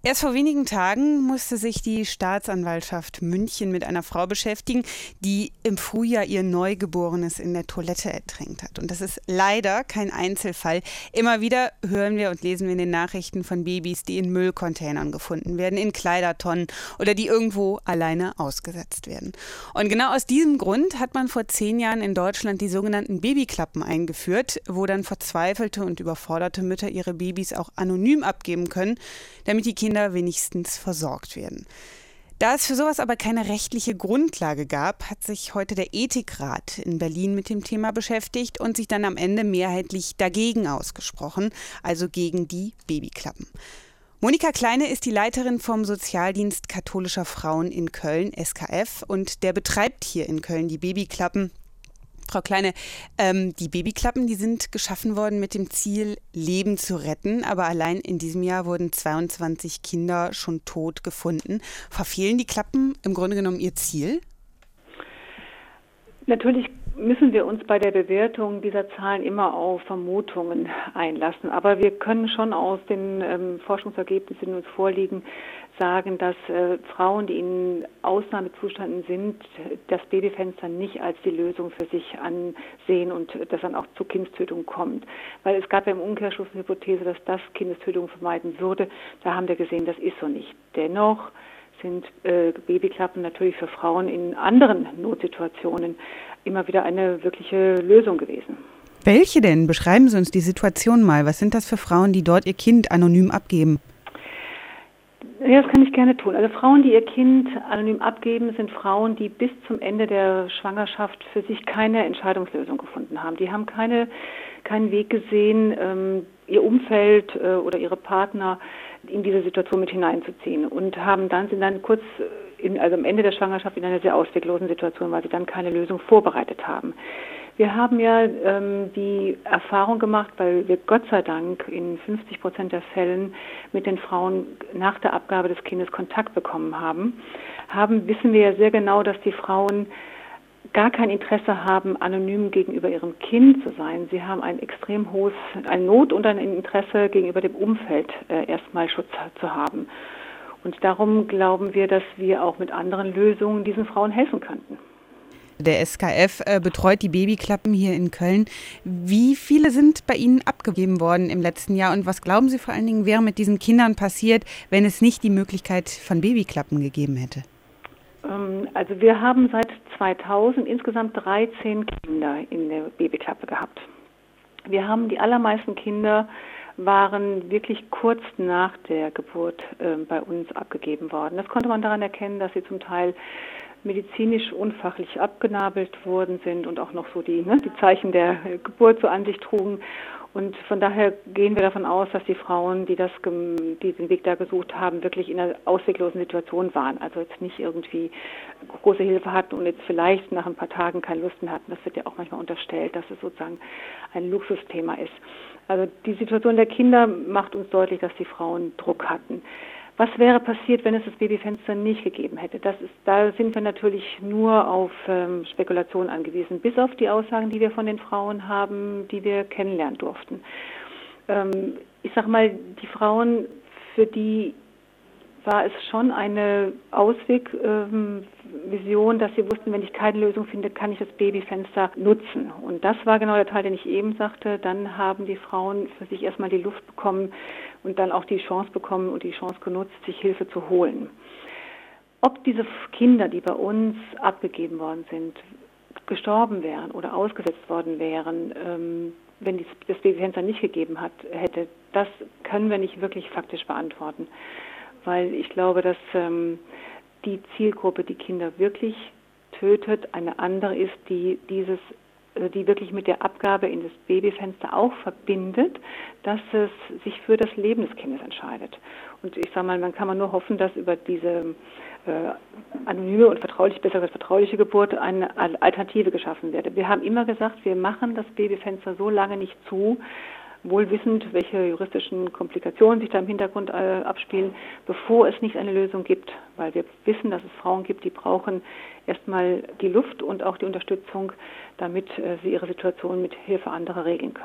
Erst vor wenigen Tagen musste sich die Staatsanwaltschaft München mit einer Frau beschäftigen, die im Frühjahr ihr Neugeborenes in der Toilette ertränkt hat. Und das ist leider kein Einzelfall. Immer wieder hören wir und lesen wir in den Nachrichten von Babys, die in Müllcontainern gefunden werden, in Kleidertonnen oder die irgendwo alleine ausgesetzt werden. Und genau aus diesem Grund hat man vor 10 Jahren in Deutschland die sogenannten Babyklappen eingeführt, wo dann verzweifelte und überforderte Mütter ihre Babys auch anonym abgeben können, damit die Kinder wenigstens versorgt werden. Da es für sowas aber keine rechtliche Grundlage gab, hat sich heute der Ethikrat in Berlin mit dem Thema beschäftigt und sich dann am Ende mehrheitlich dagegen ausgesprochen, also gegen die Babyklappen. Monika Kleine ist die Leiterin vom Sozialdienst katholischer Frauen in Köln, SKF, und der betreibt hier in Köln die Babyklappen. Frau Kleine, die Babyklappen, die sind geschaffen worden mit dem Ziel, Leben zu retten. Aber allein in diesem Jahr wurden 22 Kinder schon tot gefunden. Verfehlen die Klappen im Grunde genommen ihr Ziel? Natürlich müssen wir uns bei der Bewertung dieser Zahlen immer auf Vermutungen einlassen. Aber wir können schon aus den Forschungsergebnissen, die uns vorliegen, sagen, dass Frauen, die in Ausnahmezuständen sind, das Babyfenster nicht als die Lösung für sich ansehen und dass dann auch zu Kindstötung kommt. Weil es gab ja im Umkehrschluss eine Hypothese, dass das Kindestötung vermeiden würde. Da haben wir gesehen, das ist so nicht. Dennoch sind Babyklappen natürlich für Frauen in anderen Notsituationen immer wieder eine wirkliche Lösung gewesen. Welche denn? Beschreiben Sie uns die Situation mal. Was sind das für Frauen, die dort ihr Kind anonym abgeben? Ja, das kann ich gerne tun. Also Frauen, die ihr Kind anonym abgeben, sind Frauen, die bis zum Ende der Schwangerschaft für sich keine Entscheidungslösung gefunden haben. Die haben keinen Weg gesehen, ihr Umfeld oder ihre Partner in diese Situation mit hineinzuziehen und sind dann kurz am Ende der Schwangerschaft in einer sehr ausweglosen Situation, weil sie dann keine Lösung vorbereitet haben. Wir haben ja die Erfahrung gemacht, weil wir Gott sei Dank in 50% der Fällen mit den Frauen nach der Abgabe des Kindes Kontakt bekommen wissen wir ja sehr genau, dass die Frauen gar kein Interesse haben, anonym gegenüber ihrem Kind zu sein. Sie haben ein extrem hohes, eine Not und ein Interesse gegenüber dem Umfeld erstmal Schutz zu haben. Und darum glauben wir, dass wir auch mit anderen Lösungen diesen Frauen helfen könnten. Der SKF betreut die Babyklappen hier in Köln. Wie viele sind bei Ihnen abgegeben worden im letzten Jahr? Und was glauben Sie vor allen Dingen, wäre mit diesen Kindern passiert, wenn es nicht die Möglichkeit von Babyklappen gegeben hätte? Also wir haben seit 2000 insgesamt 13 Kinder in der Babyklappe gehabt. Wir haben die allermeisten Kinder waren wirklich kurz nach der Geburt bei uns abgegeben worden. Das konnte man daran erkennen, dass sie zum Teil medizinisch unfachlich abgenabelt worden sind und auch noch so die Zeichen der Geburt so an sich trugen. Und von daher gehen wir davon aus, dass die Frauen, die den Weg da gesucht haben, wirklich in einer ausweglosen Situation waren. Also jetzt nicht irgendwie große Hilfe hatten und jetzt vielleicht nach ein paar Tagen keine Lust mehr hatten. Das wird ja auch manchmal unterstellt, dass es sozusagen ein Luxusthema ist. Also die Situation der Kinder macht uns deutlich, dass die Frauen Druck hatten. Was wäre passiert, wenn es das Babyfenster nicht gegeben hätte? Da sind wir natürlich nur auf Spekulationen angewiesen, bis auf die Aussagen, die wir von den Frauen haben, die wir kennenlernen durften. Ich sag mal, die Frauen, für die war es schon eine Auswegvision, dass sie wussten, wenn ich keine Lösung finde, kann ich das Babyfenster nutzen. Und das war genau der Teil, den ich eben sagte. Dann haben die Frauen für sich erstmal die Luft bekommen und dann auch die Chance bekommen und die Chance genutzt, sich Hilfe zu holen. Ob diese Kinder, die bei uns abgegeben worden sind, gestorben wären oder ausgesetzt worden wären, wenn das Babyfenster nicht gegeben hätte, das können wir nicht wirklich faktisch beantworten. Weil ich glaube, dass die Zielgruppe, die Kinder wirklich tötet, eine andere ist, die wirklich mit der Abgabe in das Babyfenster auch verbindet, dass es sich für das Leben des Kindes entscheidet. Und ich sage mal, man kann nur hoffen, dass über diese anonyme und vertrauliche Geburt eine Alternative geschaffen wird. Wir haben immer gesagt, wir machen das Babyfenster so lange nicht zu, wohl wissend, welche juristischen Komplikationen sich da im Hintergrund abspielen, bevor es nicht eine Lösung gibt. Weil wir wissen, dass es Frauen gibt, die brauchen erstmal die Luft und auch die Unterstützung, damit sie ihre Situation mit Hilfe anderer regeln können.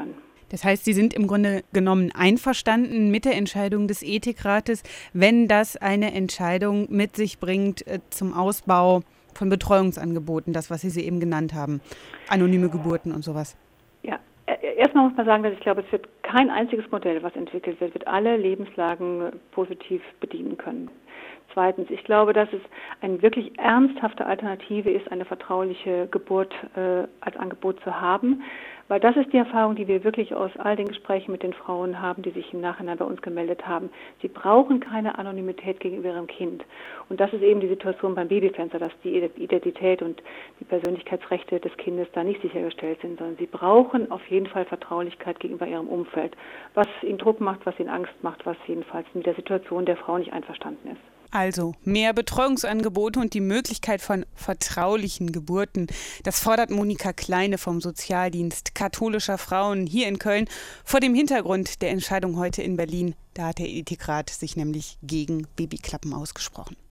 Das heißt, Sie sind im Grunde genommen einverstanden mit der Entscheidung des Ethikrates, wenn das eine Entscheidung mit sich bringt zum Ausbau von Betreuungsangeboten, das, was Sie eben genannt haben, anonyme Geburten und sowas. Ja, erstmal muss man sagen, dass ich glaube, es wird kein einziges Modell, was entwickelt wird alle Lebenslagen positiv bedienen können. Zweitens, ich glaube, dass es eine wirklich ernsthafte Alternative ist, eine vertrauliche Geburt als Angebot zu haben, weil das ist die Erfahrung, die wir wirklich aus all den Gesprächen mit den Frauen haben, die sich im Nachhinein bei uns gemeldet haben. Sie brauchen keine Anonymität gegenüber ihrem Kind. Und das ist eben die Situation beim Babyfenster, dass die Identität und die Persönlichkeitsrechte des Kindes da nicht sichergestellt sind, sondern sie brauchen auf jeden Fall Vertraulichkeit gegenüber ihrem Umfeld, was ihnen Druck macht, was ihnen Angst macht, was jedenfalls mit der Situation der Frau nicht einverstanden ist. Also mehr Betreuungsangebote und die Möglichkeit von vertraulichen Geburten. Das fordert Monika Kleine vom Sozialdienst katholischer Frauen hier in Köln vor dem Hintergrund der Entscheidung heute in Berlin. Da hat der Ethikrat sich nämlich gegen Babyklappen ausgesprochen.